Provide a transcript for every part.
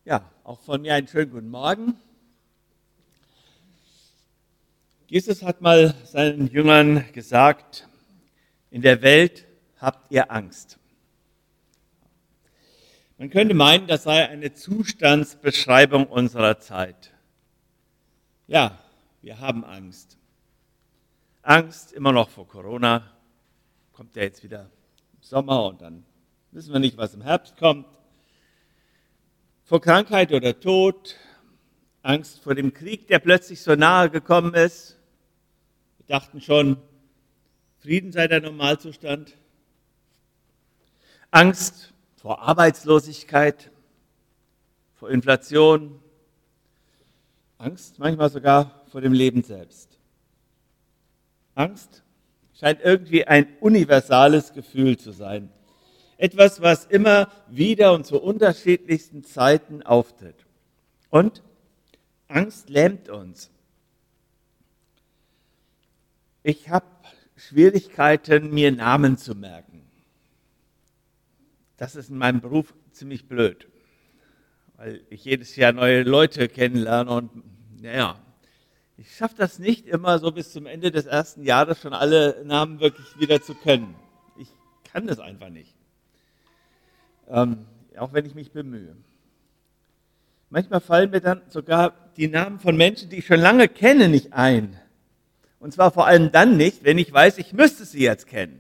Ja, auch von mir einen schönen guten Morgen. Jesus hat mal seinen Jüngern gesagt, in der Welt habt ihr Angst. Man könnte meinen, das sei eine Zustandsbeschreibung unserer Zeit. Ja, wir haben Angst. Angst immer noch vor Corona. Kommt ja jetzt wieder im Sommer und dann wissen wir nicht, was im Herbst kommt. Vor Krankheit oder Tod. Angst vor dem Krieg, der plötzlich so nahe gekommen ist. Wir dachten schon, Frieden sei der Normalzustand. Angst vor Arbeitslosigkeit, vor Inflation. Angst manchmal sogar vor dem Leben selbst. Angst scheint irgendwie ein universales Gefühl zu sein. Etwas, was immer wieder und zu unterschiedlichsten Zeiten auftritt. Und Angst lähmt uns. Ich habe Schwierigkeiten, mir Namen zu merken. Das ist in meinem Beruf ziemlich blöd, weil ich jedes Jahr neue Leute kennenlerne und ich schaffe das nicht immer so bis zum Ende des ersten Jahres schon alle Namen wirklich wieder zu können. Ich kann das einfach nicht, auch wenn ich mich bemühe. Manchmal fallen mir dann sogar die Namen von Menschen, die ich schon lange kenne, nicht ein. Und zwar vor allem dann nicht, wenn ich weiß, ich müsste sie jetzt kennen.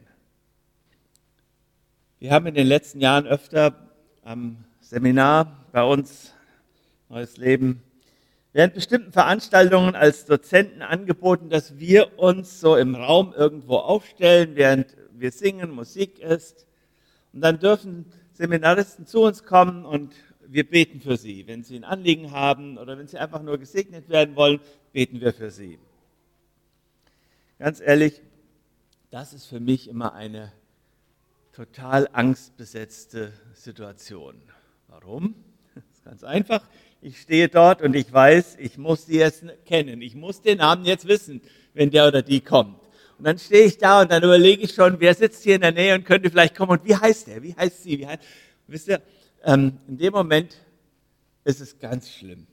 Wir haben in den letzten Jahren öfter am Seminar bei uns, Neues Leben, während bestimmten Veranstaltungen als Dozenten angeboten, dass wir uns so im Raum irgendwo aufstellen, während wir singen, Musik ist. Und dann dürfen Seminaristen zu uns kommen und wir beten für sie. Wenn sie ein Anliegen haben oder wenn sie einfach nur gesegnet werden wollen, beten wir für sie. Ganz ehrlich, das ist für mich immer eine total angstbesetzte Situation. Warum? Das ist ganz einfach. Ich stehe dort und ich weiß, ich muss sie jetzt kennen. Ich muss den Namen jetzt wissen, wenn der oder die kommt. Und dann stehe ich da und dann überlege ich schon, wer sitzt hier in der Nähe und könnte vielleicht kommen und wie heißt der? Wie heißt sie? Wisst ihr, in dem Moment ist es ganz schlimm.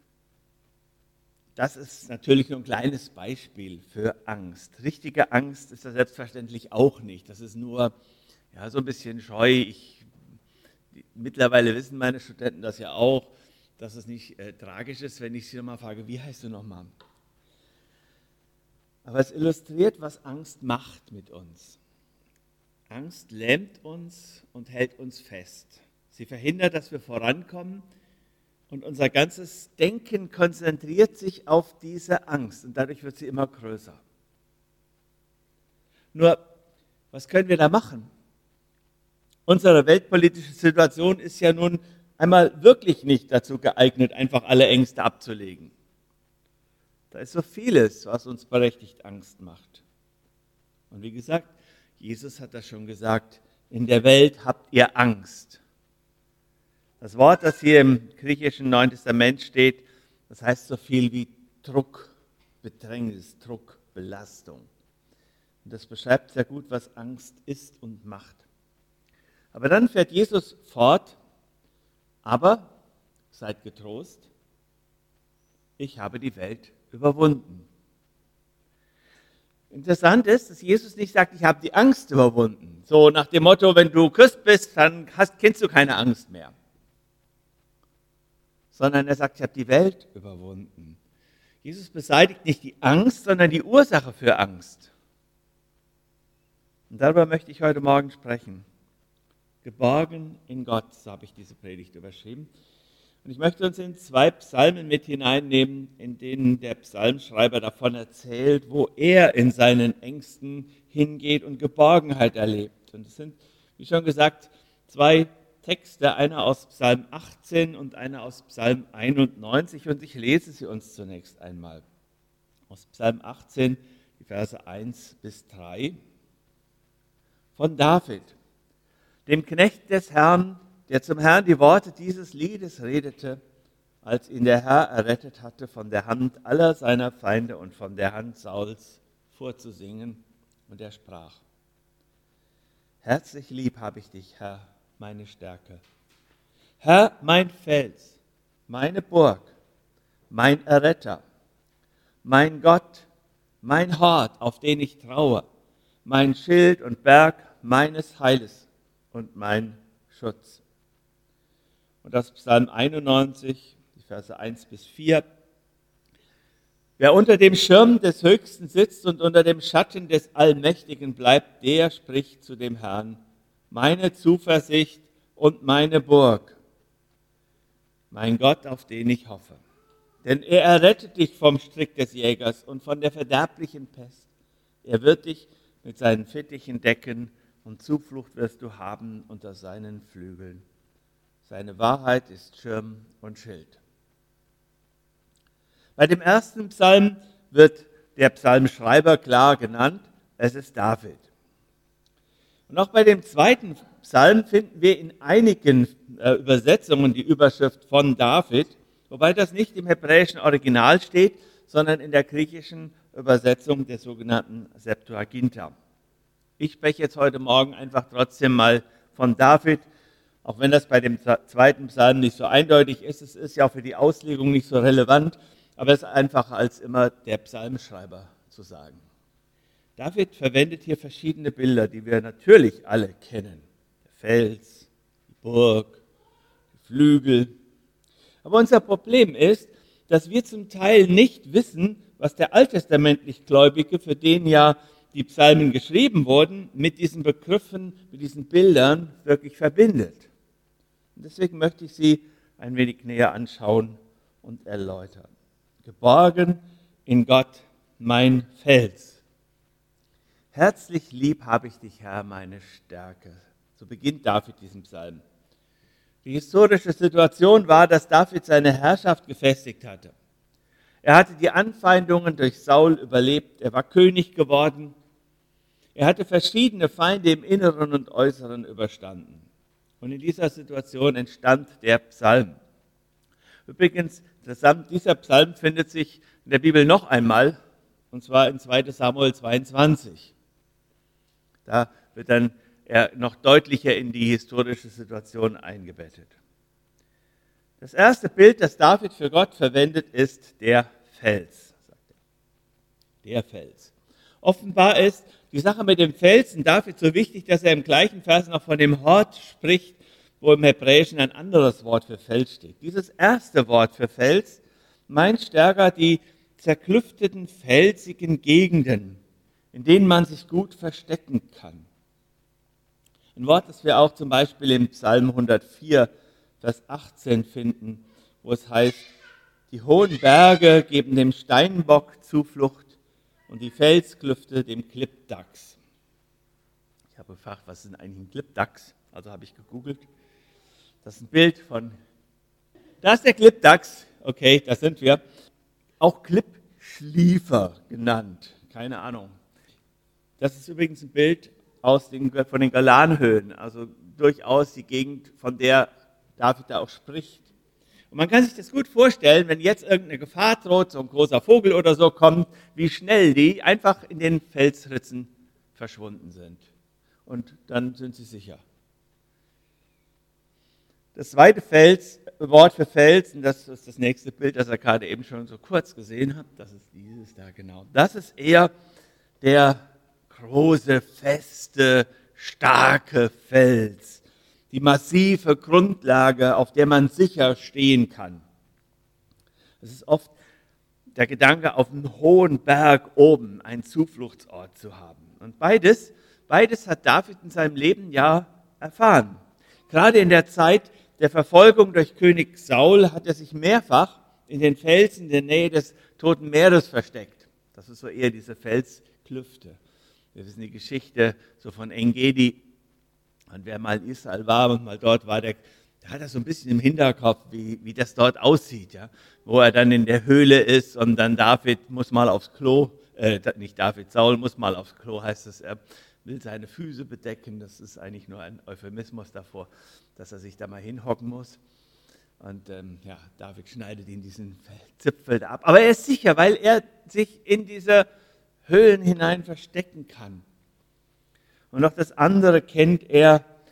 Das ist natürlich nur ein kleines Beispiel für Angst. Richtige Angst ist das selbstverständlich auch nicht. Das ist nur so ein bisschen scheu. Mittlerweile wissen meine Studenten das ja auch, dass es nicht tragisch ist, wenn ich sie nochmal frage, wie heißt du nochmal? Aber es illustriert, was Angst macht mit uns. Angst lähmt uns und hält uns fest. Sie verhindert, dass wir vorankommen und unser ganzes Denken konzentriert sich auf diese Angst und dadurch wird sie immer größer. Nur, was können wir da machen? Unsere weltpolitische Situation ist ja nun einmal wirklich nicht dazu geeignet, einfach alle Ängste abzulegen. Da ist so vieles, was uns berechtigt Angst macht. Und wie gesagt, Jesus hat das schon gesagt, in der Welt habt ihr Angst. Das Wort, das hier im griechischen Neuen Testament steht, das heißt so viel wie Druck, Bedrängnis, Druck, Belastung. Und das beschreibt sehr gut, was Angst ist und macht. Aber dann fährt Jesus fort, aber seid getrost, ich habe die Welt überwunden. Interessant ist, dass Jesus nicht sagt, ich habe die Angst überwunden. So nach dem Motto, wenn du Christ bist, dann kennst du keine Angst mehr. Sondern er sagt, ich habe die Welt überwunden. Jesus beseitigt nicht die Angst, sondern die Ursache für Angst. Und darüber möchte ich heute Morgen sprechen. Geborgen in Gott, so habe ich diese Predigt überschrieben. Und ich möchte uns in 2 Psalmen mit hineinnehmen, in denen der Psalmschreiber davon erzählt, wo er in seinen Ängsten hingeht und Geborgenheit erlebt. Und es sind, wie schon gesagt, 2 Texte, einer aus Psalm 18 und einer aus Psalm 91. Und ich lese sie uns zunächst einmal. Aus Psalm 18, die Verse 1 bis 3. Von David, dem Knecht des Herrn, der zum Herrn die Worte dieses Liedes redete, als ihn der Herr errettet hatte von der Hand aller seiner Feinde und von der Hand Sauls, vorzusingen. Und er sprach: Herzlich lieb habe ich dich, Herr, meine Stärke. Herr, mein Fels, meine Burg, mein Erretter, mein Gott, mein Hort, auf den ich traue, mein Schild und Berg meines Heiles und mein Schutz. Und das Psalm 91, die Verse 1 bis 4. Wer unter dem Schirm des Höchsten sitzt und unter dem Schatten des Allmächtigen bleibt, der spricht zu dem Herrn: Meine Zuversicht und meine Burg, mein Gott, auf den ich hoffe. Denn er errettet dich vom Strick des Jägers und von der verderblichen Pest. Er wird dich mit seinen Fittichen decken und Zuflucht wirst du haben unter seinen Flügeln. Seine Wahrheit ist Schirm und Schild. Bei dem ersten Psalm wird der Psalmschreiber klar genannt, es ist David. Und auch bei dem zweiten Psalm finden wir in einigen Übersetzungen die Überschrift von David, wobei das nicht im hebräischen Original steht, sondern in der griechischen Übersetzung der sogenannten Septuaginta. Ich spreche jetzt heute Morgen einfach trotzdem mal von David, auch wenn das bei dem zweiten Psalm nicht so eindeutig ist. Es ist ja auch für die Auslegung nicht so relevant, aber es ist einfacher als immer der Psalmschreiber zu sagen. David verwendet hier verschiedene Bilder, die wir natürlich alle kennen. Der Fels, die Burg, die Flügel. Aber unser Problem ist, dass wir zum Teil nicht wissen, was der alttestamentlich Gläubige, für den ja die Psalmen geschrieben wurden, mit diesen Begriffen, mit diesen Bildern wirklich verbindet. Und deswegen möchte ich sie ein wenig näher anschauen und erläutern. Geborgen in Gott, mein Fels. Herzlich lieb habe ich dich, Herr, meine Stärke. So beginnt David diesen Psalm. Die historische Situation war, dass David seine Herrschaft gefestigt hatte. Er hatte die Anfeindungen durch Saul überlebt. Er war König geworden. Er hatte verschiedene Feinde im Inneren und Äußeren überstanden. Und in dieser Situation entstand der Psalm. Übrigens, dieser Psalm findet sich in der Bibel noch einmal, und zwar in 2 Samuel 22. Da wird dann er noch deutlicher in die historische Situation eingebettet. Das erste Bild, das David für Gott verwendet, ist der Fels, sagt er. Der Fels. Offenbar ist die Sache mit dem Felsen David so wichtig, dass er im gleichen Vers noch von dem Hort spricht, wo im Hebräischen ein anderes Wort für Fels steht. Dieses erste Wort für Fels meint stärker die zerklüfteten, felsigen Gegenden, in denen man sich gut verstecken kann. Ein Wort, das wir auch zum Beispiel im Psalm 104, Vers 18 finden, wo es heißt: Die hohen Berge geben dem Steinbock Zuflucht und die Felsklüfte dem Klippdachs. Ich habe gefragt, was ist denn eigentlich ein Klippdachs? Also habe ich gegoogelt. Das ist ein Bild von, da ist der Klippdachs, okay, da sind wir. Auch Klippschliefer genannt, keine Ahnung. Das ist übrigens ein Bild von den Golanhöhen, also durchaus die Gegend, von der David da auch spricht. Und man kann sich das gut vorstellen, wenn jetzt irgendeine Gefahr droht, so ein großer Vogel oder so kommt, wie schnell die einfach in den Felsritzen verschwunden sind. Und dann sind sie sicher. Das zweite Wort für Fels, und das ist das nächste Bild, das ihr gerade eben schon so kurz gesehen habt, das ist dieses da genau. Das ist eher der große, feste, starke Fels, die massive Grundlage, auf der man sicher stehen kann. Es ist oft der Gedanke, auf einem hohen Berg oben einen Zufluchtsort zu haben. Und beides hat David in seinem Leben ja erfahren. Gerade in der Zeit der Verfolgung durch König Saul hat er sich mehrfach in den Felsen in der Nähe des Toten Meeres versteckt. Das ist so eher diese Felsklüfte. Wir wissen die Geschichte so von En-Gedi. Und wer mal in Israel war und mal dort war, der hat das so ein bisschen im Hinterkopf, wie das dort aussieht. Ja? Wo er dann in der Höhle ist und dann David muss mal aufs Klo, Saul muss mal aufs Klo, heißt es, er will seine Füße bedecken. Das ist eigentlich nur ein Euphemismus davor, dass er sich da mal hinhocken muss. Und David schneidet ihn diesen Zipfel da ab. Aber er ist sicher, weil er sich in diese Höhlen hinein verstecken kann. Und noch das andere kennt er,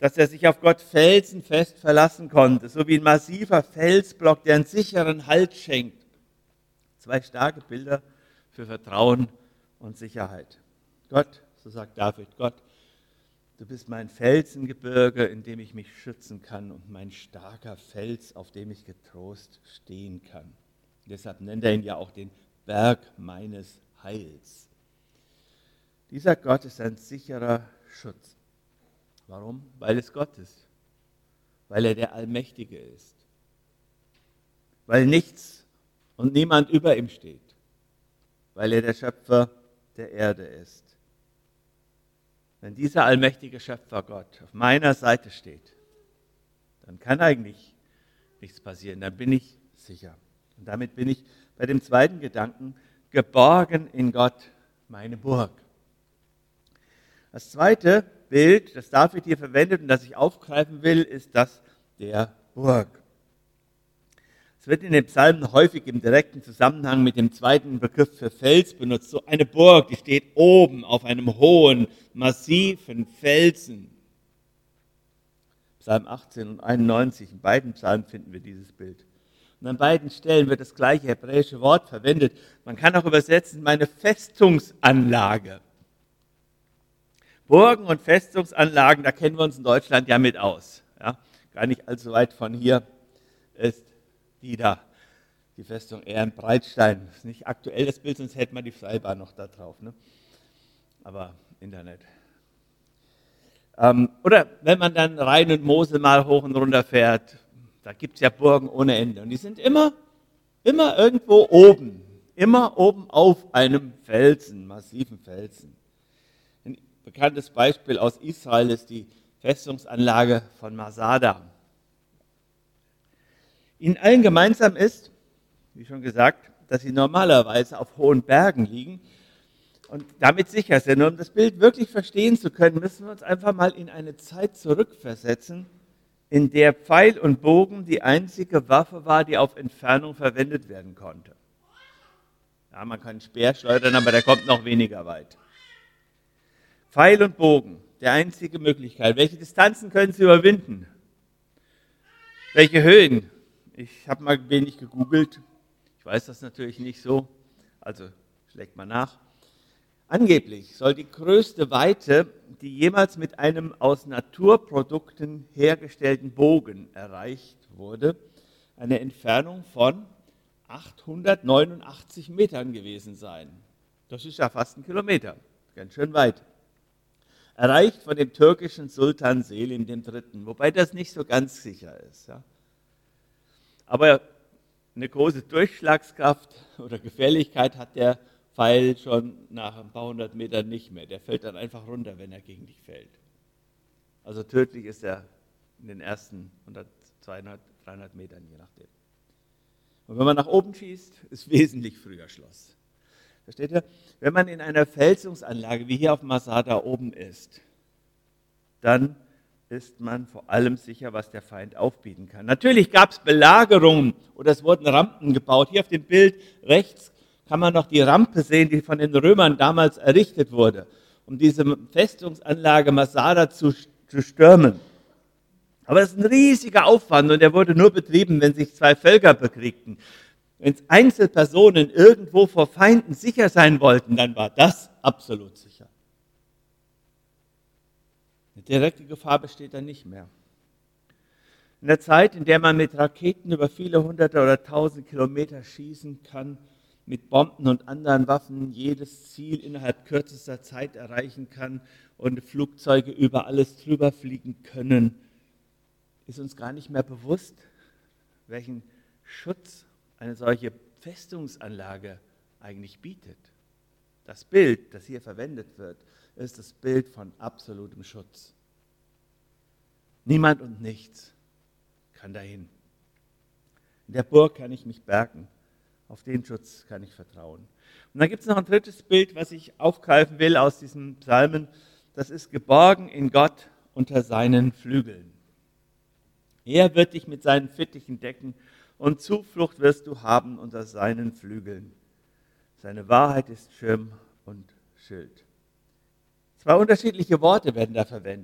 dass er sich auf Gott felsenfest verlassen konnte, so wie ein massiver Felsblock, der einen sicheren Halt schenkt. 2 starke Bilder für Vertrauen und Sicherheit. Gott, so sagt David, Gott, du bist mein Felsengebirge, in dem ich mich schützen kann und mein starker Fels, auf dem ich getrost stehen kann. Deshalb nennt er ihn ja auch den Berg meines Heils. Dieser Gott ist ein sicherer Schutz. Warum? Weil es Gott ist. Weil er der Allmächtige ist. Weil nichts und niemand über ihm steht. Weil er der Schöpfer der Erde ist. Wenn dieser allmächtige Schöpfer Gott auf meiner Seite steht, dann kann eigentlich nichts passieren. Dann bin ich sicher. Und damit bin ich bei dem zweiten Gedanken, geborgen in Gott, meine Burg. Das zweite Bild, das David hier verwendet und das ich aufgreifen will, ist das der Burg. Es wird in den Psalmen häufig im direkten Zusammenhang mit dem zweiten Begriff für Fels benutzt. So eine Burg, die steht oben auf einem hohen, massiven Felsen. Psalm 18 und 91, in beiden Psalmen finden wir dieses Bild. Und an beiden Stellen wird das gleiche hebräische Wort verwendet. Man kann auch übersetzen, meine Festungsanlage. Burgen und Festungsanlagen, da kennen wir uns in Deutschland ja mit aus. Ja, gar nicht allzu weit von hier ist die Festung Ehrenbreitstein. Das ist nicht aktuell das Bild, sonst hätte man die Seilbahn noch da drauf. Ne? Aber Internet. Oder wenn man dann Rhein und Mosel mal hoch und runter fährt, da gibt es ja Burgen ohne Ende. Und die sind immer irgendwo oben. Immer oben auf einem Felsen, massiven Felsen. Ein bekanntes Beispiel aus Israel ist die Festungsanlage von Masada. Ihnen allen gemeinsam ist, wie schon gesagt, dass sie normalerweise auf hohen Bergen liegen und damit sicher sind. Und um das Bild wirklich verstehen zu können, müssen wir uns einfach mal in eine Zeit zurückversetzen, in der Pfeil und Bogen die einzige Waffe war, die auf Entfernung verwendet werden konnte. Ja, man kann einen Speer schleudern, aber der kommt noch weniger weit. Pfeil und Bogen, die einzige Möglichkeit. Welche Distanzen können Sie überwinden? Welche Höhen? Ich habe mal wenig gegoogelt. Ich weiß das natürlich nicht so. Also schlägt mal nach. Angeblich soll die größte Weite, die jemals mit einem aus Naturprodukten hergestellten Bogen erreicht wurde, eine Entfernung von 889 Metern gewesen sein. Das ist ja fast ein Kilometer, ganz schön weit. Erreicht von dem türkischen Sultan Selim III., wobei das nicht so ganz sicher ist. Ja. Aber eine große Durchschlagskraft oder Gefährlichkeit hat der Pfeil schon nach ein paar hundert Metern nicht mehr. Der fällt dann einfach runter, wenn er gegen dich fällt. Also tödlich ist er in den ersten 100, 200, 300 Metern, je nachdem. Und wenn man nach oben schießt, ist wesentlich früher Schluss. Versteht ihr? Wenn man in einer Felsungsanlage wie hier auf Masada oben ist, dann ist man vor allem sicher, was der Feind aufbieten kann. Natürlich gab es Belagerungen oder es wurden Rampen gebaut. Hier auf dem Bild rechts kann man noch die Rampe sehen, die von den Römern damals errichtet wurde, um diese Festungsanlage Masada zu stürmen. Aber das ist ein riesiger Aufwand und der wurde nur betrieben, wenn sich 2 Völker bekriegten. Wenn Einzelpersonen irgendwo vor Feinden sicher sein wollten, dann war das absolut sicher. Eine direkte Gefahr besteht dann nicht mehr. In der Zeit, in der man mit Raketen über viele hunderte oder tausend Kilometer schießen kann, mit Bomben und anderen Waffen jedes Ziel innerhalb kürzester Zeit erreichen kann und Flugzeuge über alles drüber fliegen können, ist uns gar nicht mehr bewusst, welchen Schutz eine solche Festungsanlage eigentlich bietet. Das Bild, das hier verwendet wird, ist das Bild von absolutem Schutz. Niemand und nichts kann dahin. In der Burg kann ich mich bergen. Auf den Schutz kann ich vertrauen. Und dann gibt es noch ein drittes Bild, was ich aufgreifen will aus diesen Psalmen. Das ist geborgen in Gott unter seinen Flügeln. Er wird dich mit seinen Fittichen decken und Zuflucht wirst du haben unter seinen Flügeln. Seine Wahrheit ist Schirm und Schild. 2 unterschiedliche Worte werden da verwendet.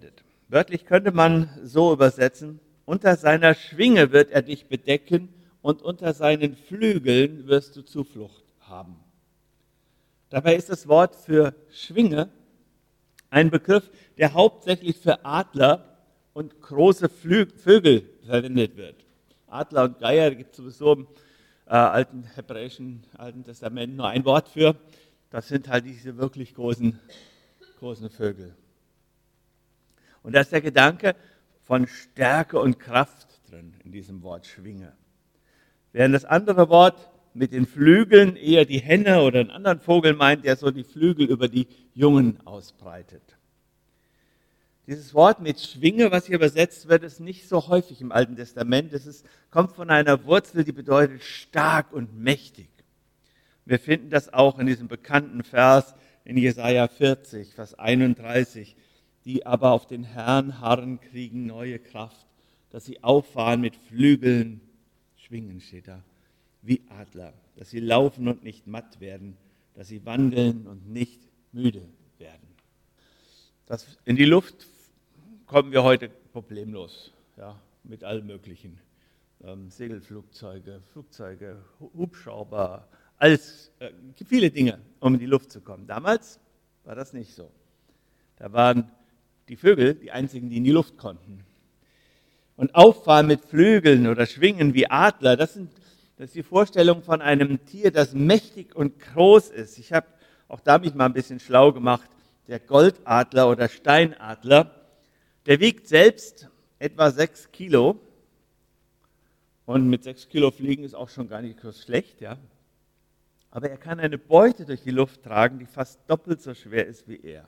Wörtlich könnte man so übersetzen: Unter seiner Schwinge wird er dich bedecken und unter seinen Flügeln wirst du Zuflucht haben. Dabei ist das Wort für Schwinge ein Begriff, der hauptsächlich für Adler und große Vögel verwendet wird. Adler und Geier, da gibt es sowieso im alten Testament nur ein Wort für. Das sind halt diese wirklich großen Vögel. Und da ist der Gedanke von Stärke und Kraft drin in diesem Wort Schwinge. Während das andere Wort mit den Flügeln eher die Henne oder einen anderen Vogel meint, der so die Flügel über die Jungen ausbreitet. Dieses Wort mit Schwinge, was hier übersetzt wird, ist nicht so häufig im Alten Testament. Kommt von einer Wurzel, die bedeutet stark und mächtig. Wir finden das auch in diesem bekannten Vers in Jesaja 40, Vers 31. Die aber auf den Herrn harren, kriegen neue Kraft, dass sie auffahren mit Flügeln, schwingen steht da, wie Adler, dass sie laufen und nicht matt werden, dass sie wandeln und nicht müde werden. In die Luft kommen wir heute problemlos, ja, mit allem Möglichen. Segelflugzeuge, Flugzeuge, Hubschrauber, gibt viele Dinge, um in die Luft zu kommen. Damals war das nicht so. Da waren die Vögel die einzigen, die in die Luft konnten. Und auffahren mit Flügeln oder schwingen wie Adler, das ist die Vorstellung von einem Tier, das mächtig und groß ist. Ich habe auch da mich mal ein bisschen schlau gemacht. Der Goldadler oder Steinadler, der wiegt selbst etwa 6 Kilo. Und mit 6 Kilo fliegen ist auch schon gar nicht so schlecht, ja. Aber er kann eine Beute durch die Luft tragen, die fast doppelt so schwer ist wie er.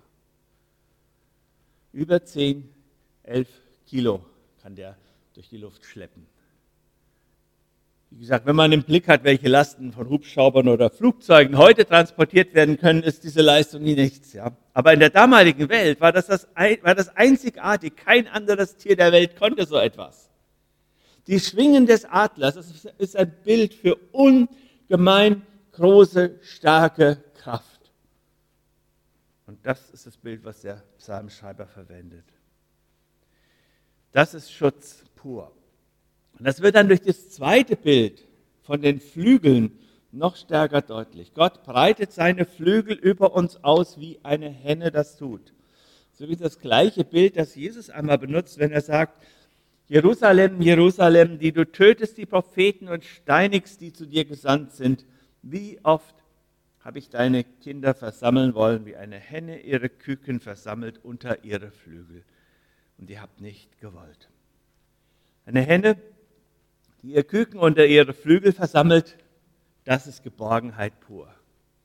Über 10, 11 Kilo kann der durch die Luft schleppen. Wie gesagt, wenn man im Blick hat, welche Lasten von Hubschraubern oder Flugzeugen heute transportiert werden können, ist diese Leistung nie nichts. Ja. Aber in der damaligen Welt war das einzigartig. Kein anderes Tier der Welt konnte so etwas. Die Schwingen des Adlers, das ist ein Bild für ungemein große, starke Kraft. Und das ist das Bild, was der Psalmschreiber verwendet. Das ist Schutz pur. Und das wird dann durch das zweite Bild von den Flügeln noch stärker deutlich. Gott breitet seine Flügel über uns aus, wie eine Henne das tut. So wie das gleiche Bild, das Jesus einmal benutzt, wenn er sagt: Jerusalem, Jerusalem, die du tötest die Propheten und steinigst, die zu dir gesandt sind. Wie oft habe ich deine Kinder versammeln wollen, wie eine Henne ihre Küken versammelt unter ihre Flügel. Und ihr habt nicht gewollt. Eine Henne, die ihr Küken unter ihre Flügel versammelt, das ist Geborgenheit pur.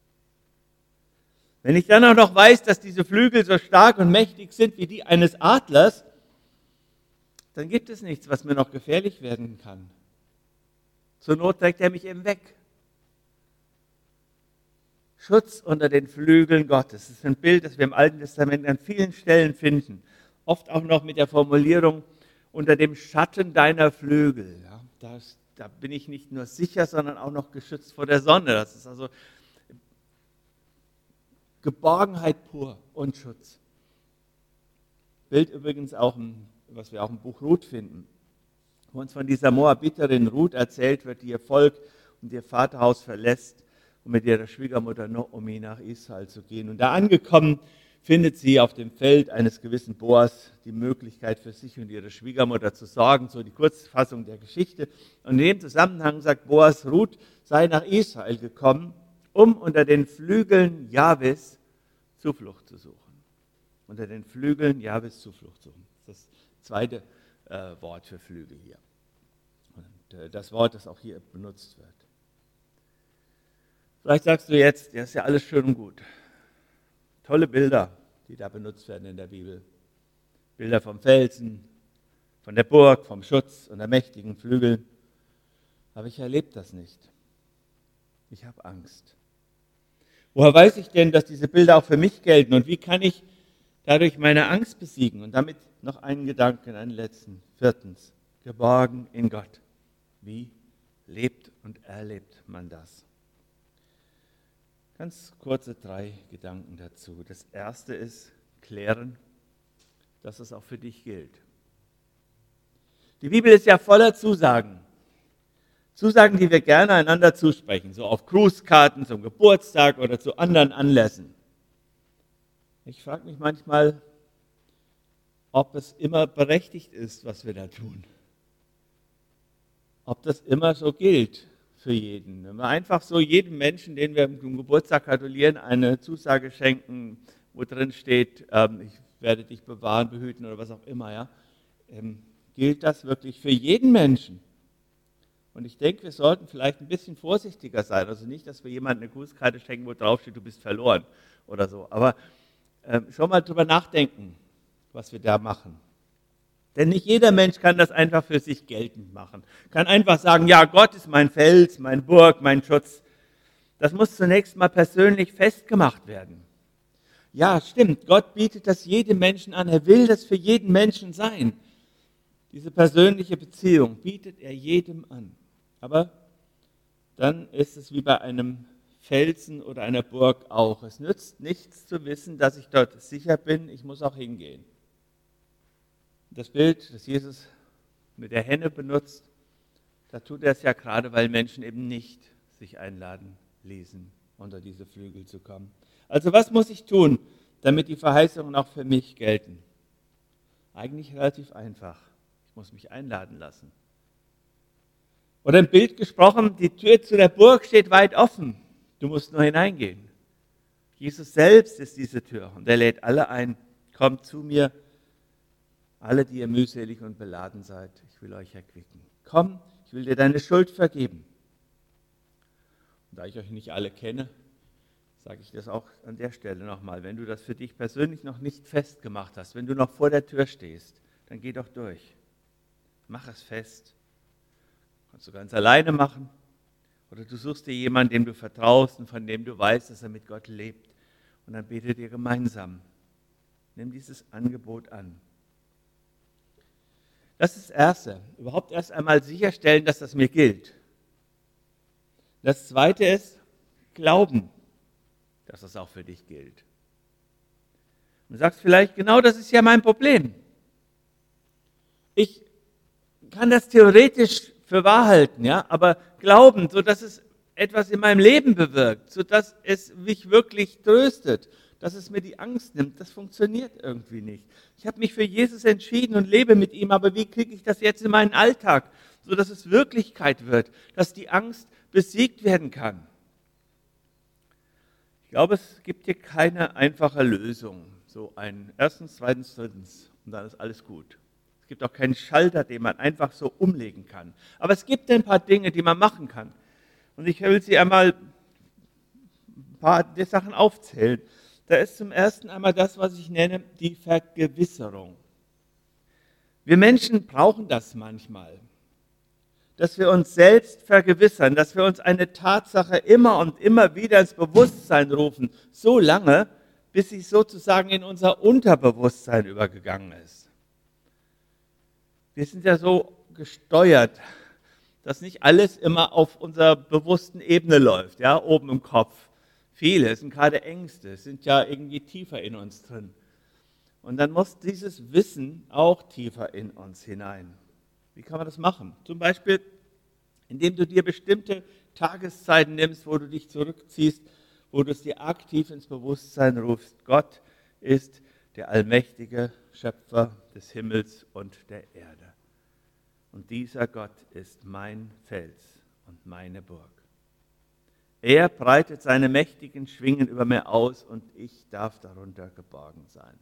Wenn ich dann auch noch weiß, dass diese Flügel so stark und mächtig sind wie die eines Adlers, dann gibt es nichts, was mir noch gefährlich werden kann. Zur Not trägt er mich eben weg. Schutz unter den Flügeln Gottes. Das ist ein Bild, das wir im Alten Testament an vielen Stellen finden. Oft auch noch mit der Formulierung, unter dem Schatten deiner Flügel. Ja, da bin ich nicht nur sicher, sondern auch noch geschützt vor der Sonne. Das ist also Geborgenheit pur und Schutz. Bild übrigens auch, was wir auch im Buch Ruth finden, wo uns von dieser Moabiterin Ruth erzählt wird, die ihr Volk und ihr Vaterhaus verlässt, um mit ihrer Schwiegermutter Naomi nach Israel zu gehen. Und da angekommen, findet sie auf dem Feld eines gewissen Boas die Möglichkeit für sich und ihre Schwiegermutter zu sorgen, so die Kurzfassung der Geschichte. Und in dem Zusammenhang sagt Boas, Ruth sei nach Israel gekommen, um unter den Flügeln Jahwes Zuflucht zu suchen. Unter den Flügeln Jahwes Zuflucht suchen. Das ist das zweite Wort für Flügel hier. Und das Wort, das auch hier benutzt wird. Vielleicht sagst du jetzt, ja, ist ja alles schön und gut. Tolle Bilder, die da benutzt werden in der Bibel. Bilder vom Felsen, von der Burg, vom Schutz und der mächtigen Flügel. Aber ich erlebe das nicht. Ich habe Angst. Woher weiß ich denn, dass diese Bilder auch für mich gelten? Und wie kann ich dadurch meine Angst besiegen? Und damit noch einen Gedanken, einen letzten. Viertens, geborgen in Gott. Wie lebt und erlebt man das? Ganz kurze 3 Gedanken dazu. Das erste ist klären. dass es auch für dich gilt. Die Bibel ist ja voller Zusagen. Zusagen, die wir gerne einander zusprechen, so auf Grußkarten zum Geburtstag oder zu anderen Anlässen. Ich frage mich manchmal, ob es immer berechtigt ist, was wir da tun. Ob das immer so gilt für jeden. Wenn wir einfach so jedem Menschen, den wir zum Geburtstag gratulieren, eine Zusage schenken, wo drin steht, ich werde dich bewahren, behüten oder was auch immer, ja, gilt das wirklich für jeden Menschen? Und ich denke, wir sollten vielleicht ein bisschen vorsichtiger sein. Also nicht, dass wir jemandem eine Grußkarte schenken, wo drauf steht, du bist verloren oder so. Aber schon mal drüber nachdenken, was wir da machen. Denn nicht jeder Mensch kann das einfach für sich geltend machen. Kann einfach sagen, ja, Gott ist mein Fels, mein Burg, mein Schutz. Das muss zunächst mal persönlich festgemacht werden. Ja, stimmt, Gott bietet das jedem Menschen an. Er will das für jeden Menschen sein. Diese persönliche Beziehung bietet er jedem an. Aber dann ist es wie bei einem Felsen oder einer Burg auch. Es nützt nichts zu wissen, dass ich dort sicher bin, ich muss auch hingehen. Das Bild, das Jesus mit der Henne benutzt, da tut er es ja gerade, weil Menschen eben nicht sich einladen ließen, unter diese Flügel zu kommen. Also was muss ich tun, damit die Verheißungen auch für mich gelten? Eigentlich relativ einfach. Ich muss mich einladen lassen. Oder im Bild gesprochen, die Tür zu der Burg steht weit offen. Du musst nur hineingehen. Jesus selbst ist diese Tür und er lädt alle ein. Kommt zu mir, alle, die ihr mühselig und beladen seid. Ich will euch erquicken. Komm, ich will dir deine Schuld vergeben. Und da ich euch nicht alle kenne, sage ich das auch an der Stelle nochmal. Wenn du das für dich persönlich noch nicht festgemacht hast, wenn du noch vor der Tür stehst, dann geh doch durch. Mach es fest. Kannst du ganz alleine machen. Oder du suchst dir jemanden, dem du vertraust und von dem du weißt, dass er mit Gott lebt. Und dann betet ihr gemeinsam. Nimm dieses Angebot an. Das ist das Erste. Überhaupt erst einmal sicherstellen, dass das mir gilt. Das Zweite ist Glauben, dass das auch für dich gilt. Du sagst vielleicht, genau das ist ja mein Problem. Ich kann das theoretisch für wahr halten, ja, aber glauben, sodass es etwas in meinem Leben bewirkt, sodass es mich wirklich tröstet, dass es mir die Angst nimmt, das funktioniert irgendwie nicht. Ich habe mich für Jesus entschieden und lebe mit ihm, aber wie kriege ich das jetzt in meinen Alltag, sodass es Wirklichkeit wird, dass die Angst besiegt werden kann? Ich glaube, es gibt hier keine einfache Lösung. So ein erstens, zweitens, drittens und dann ist alles gut. Es gibt auch keinen Schalter, den man einfach so umlegen kann. Aber es gibt ein paar Dinge, die man machen kann. Und ich will sie einmal ein paar der Sachen aufzählen. Da ist zum ersten einmal das, was ich nenne, die Vergewisserung. Wir Menschen brauchen das manchmal, dass wir uns selbst vergewissern, dass wir uns eine Tatsache immer und immer wieder ins Bewusstsein rufen, so lange, bis sie sozusagen in unser Unterbewusstsein übergegangen ist. Wir sind ja so gesteuert, dass nicht alles immer auf unserer bewussten Ebene läuft, ja, oben im Kopf. Viele sind gerade Ängste, sind ja irgendwie tiefer in uns drin. Und dann muss dieses Wissen auch tiefer in uns hinein. Wie kann man das machen? Zum Beispiel, indem du dir bestimmte Tageszeiten nimmst, wo du dich zurückziehst, wo du es dir aktiv ins Bewusstsein rufst. Gott ist der allmächtige Schöpfer des Himmels und der Erde. Und dieser Gott ist mein Fels und meine Burg. Er breitet seine mächtigen Schwingen über mir aus und ich darf darunter geborgen sein.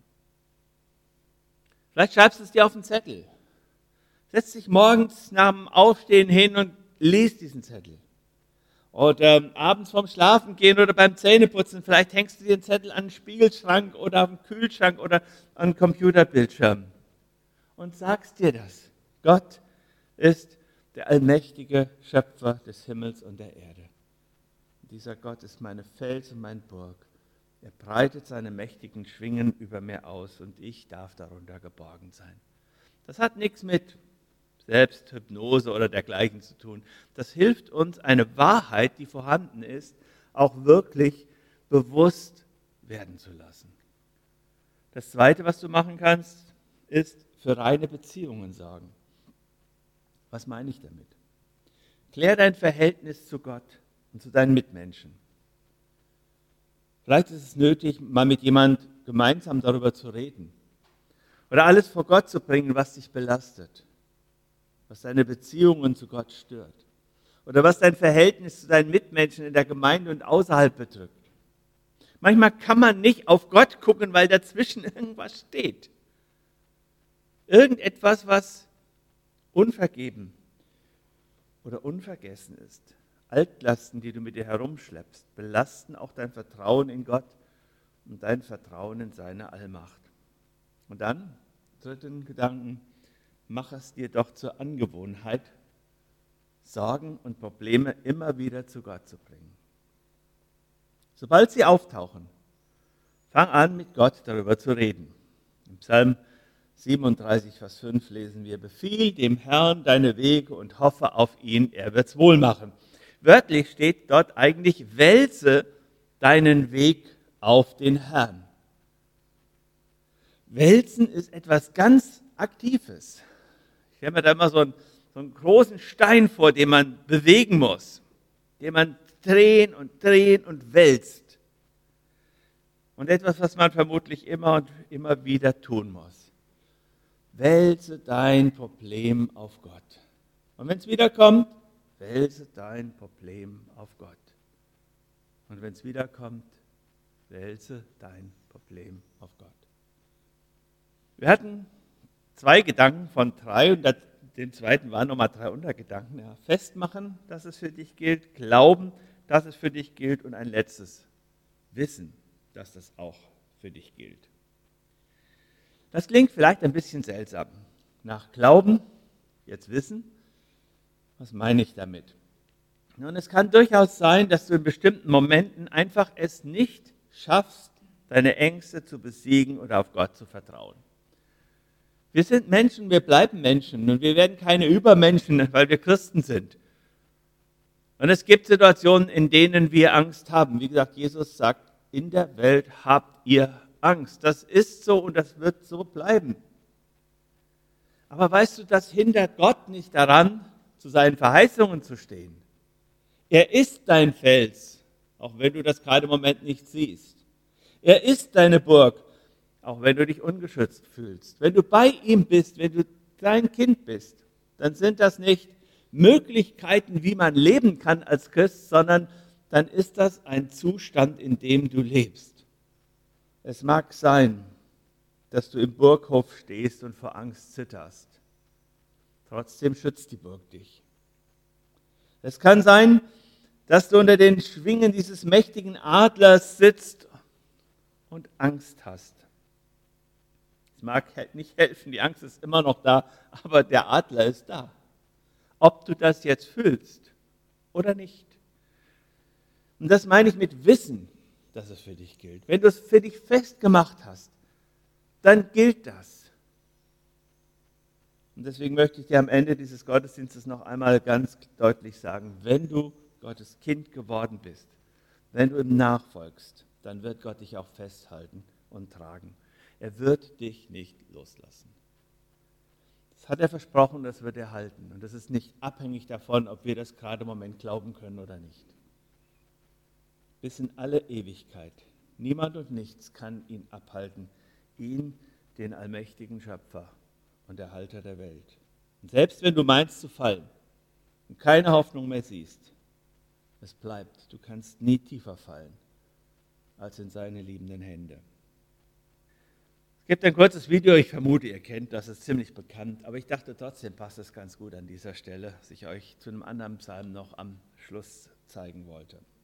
Vielleicht schreibst du es dir auf einen Zettel. Setz dich morgens nach dem Aufstehen hin und lies diesen Zettel. Oder abends vorm Schlafengehen oder beim Zähneputzen, vielleicht hängst du dir einen Zettel an den Spiegelschrank oder auf den Kühlschrank oder an den Computerbildschirm. Und sagst dir das. Gott ist der allmächtige Schöpfer des Himmels und der Erde. Dieser Gott ist meine Fels und meine Burg. Er breitet seine mächtigen Schwingen über mir aus und ich darf darunter geborgen sein. Das hat nichts mit Selbsthypnose oder dergleichen zu tun. Das hilft uns, eine Wahrheit, die vorhanden ist, auch wirklich bewusst werden zu lassen. Das Zweite, was du machen kannst, ist für reine Beziehungen sorgen. Was meine ich damit? Klär dein Verhältnis zu Gott und zu deinen Mitmenschen. Vielleicht ist es nötig, mal mit jemand gemeinsam darüber zu reden. Oder alles vor Gott zu bringen, was dich belastet. Was deine Beziehungen zu Gott stört. Oder was dein Verhältnis zu deinen Mitmenschen in der Gemeinde und außerhalb bedrückt. Manchmal kann man nicht auf Gott gucken, weil dazwischen irgendwas steht. Irgendetwas, was unvergeben oder unvergessen ist. Altlasten, die du mit dir herumschleppst, belasten auch dein Vertrauen in Gott und dein Vertrauen in seine Allmacht. Und dann, dritten Gedanken, mach es dir doch zur Angewohnheit, Sorgen und Probleme immer wieder zu Gott zu bringen. Sobald sie auftauchen, fang an, mit Gott darüber zu reden. Im Psalm 37, Vers 5 lesen wir, befiehl dem Herrn deine Wege und hoffe auf ihn, er wird's wohl machen. Wörtlich steht dort eigentlich, wälze deinen Weg auf den Herrn. Wälzen ist etwas ganz Aktives. Ich stelle mir da immer so einen großen Stein vor, den man bewegen muss, den man drehen und wälzt. Und etwas, was man vermutlich immer und immer wieder tun muss. Wälze dein Problem auf Gott. Und wenn es wiederkommt, wälze dein Problem auf Gott. Und wenn es wiederkommt, wälze dein Problem auf Gott. Wir hatten 2 Gedanken von 3 und dem zweiten waren nochmal 3 Untergedanken. Ja, festmachen, dass es für dich gilt, glauben, dass es für dich gilt und ein letztes, wissen, dass das auch für dich gilt. Das klingt vielleicht ein bisschen seltsam. Nach Glauben, jetzt wissen, was meine ich damit? Nun, es kann durchaus sein, dass du in bestimmten Momenten einfach es nicht schaffst, deine Ängste zu besiegen oder auf Gott zu vertrauen. Wir sind Menschen, wir bleiben Menschen und wir werden keine Übermenschen, weil wir Christen sind. Und es gibt Situationen, in denen wir Angst haben. Wie gesagt, Jesus sagt, in der Welt habt ihr Angst. Das ist so und das wird so bleiben. Aber weißt du, das hindert Gott nicht daran, zu seinen Verheißungen zu stehen. Er ist dein Fels, auch wenn du das gerade im Moment nicht siehst. Er ist deine Burg, auch wenn du dich ungeschützt fühlst. Wenn du bei ihm bist, wenn du sein Kind bist, dann sind das nicht Möglichkeiten, wie man leben kann als Christ, sondern dann ist das ein Zustand, in dem du lebst. Es mag sein, dass du im Burghof stehst und vor Angst zitterst. Trotzdem schützt die Burg dich. Es kann sein, dass du unter den Schwingen dieses mächtigen Adlers sitzt und Angst hast. Es mag nicht helfen, die Angst ist immer noch da, aber der Adler ist da. Ob du das jetzt fühlst oder nicht. Und das meine ich mit Wissen, dass es für dich gilt. Wenn du es für dich festgemacht hast, dann gilt das. Und deswegen möchte ich dir am Ende dieses Gottesdienstes noch einmal ganz deutlich sagen, wenn du Gottes Kind geworden bist, wenn du ihm nachfolgst, dann wird Gott dich auch festhalten und tragen. Er wird dich nicht loslassen. Das hat er versprochen, das wird er halten. Und das ist nicht abhängig davon, ob wir das gerade im Moment glauben können oder nicht. Bis in alle Ewigkeit. Niemand und nichts kann ihn abhalten. Ihn, den allmächtigen Schöpfer und Erhalter der Welt. Und selbst wenn du meinst zu fallen und keine Hoffnung mehr siehst, es bleibt. Du kannst nie tiefer fallen als in seine liebenden Hände. Es gibt ein kurzes Video, ich vermute, ihr kennt das, ist ziemlich bekannt, aber ich dachte trotzdem passt es ganz gut an dieser Stelle, dass ich euch zu einem anderen Psalm noch am Schluss zeigen wollte.